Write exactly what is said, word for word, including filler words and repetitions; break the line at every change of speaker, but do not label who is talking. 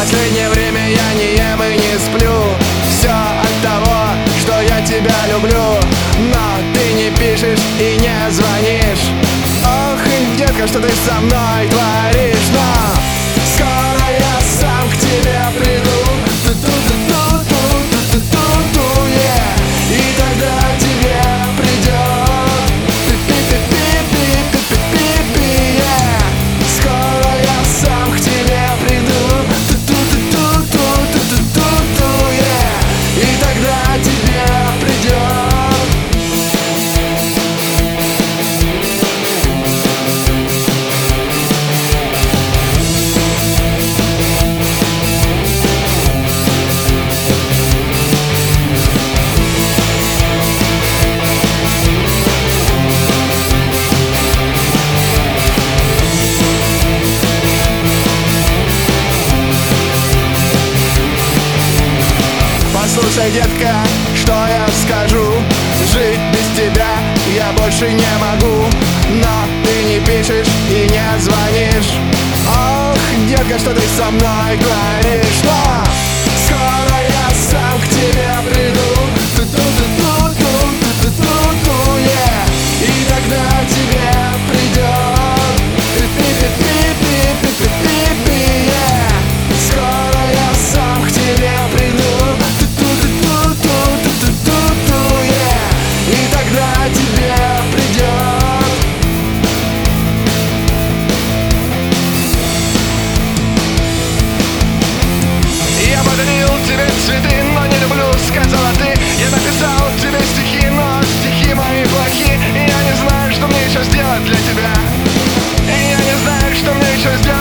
последнее время я не ем и не сплю. Все от того, что я тебя люблю. Но ты не пишешь и не звонишь. Ох, детка, что ты со мной творишь. Но скоро я сам к тебе приду. Ту-ту-ту-ту-ту-ту-ту-ту, yeah. И тогда тебе придет пи-пи-пи-пи-пи-пи-пи, yeah. Скоро я сам к тебе приду. Ту-ту-ту-ту-ту-ту-ту-ту, yeah. И тогда тебе придет. Послушай, детка, что я скажу. Жить без тебя я больше не могу. Но ты не пишешь и не звонишь. Ох, детка, что ты со мной говоришь. Но скоро я сам к тебе приду. Ту-ту-ту-ту-ту-ту-ту-ту, yeah. И тогда тебе придет пи-пи-пи-пи-пи-пи-пи, yeah. Скоро я сам к тебе приду. Ту-ту-ту-ту-ту-ту, yeah. И тогда тебе придет. Я подарил тебе цветы, но не люблю, сказала ты. Я написал тебе стихи, но стихи мои плохи. И я не знаю, что мне еще сделать для тебя. И я не знаю, что мне еще сделать.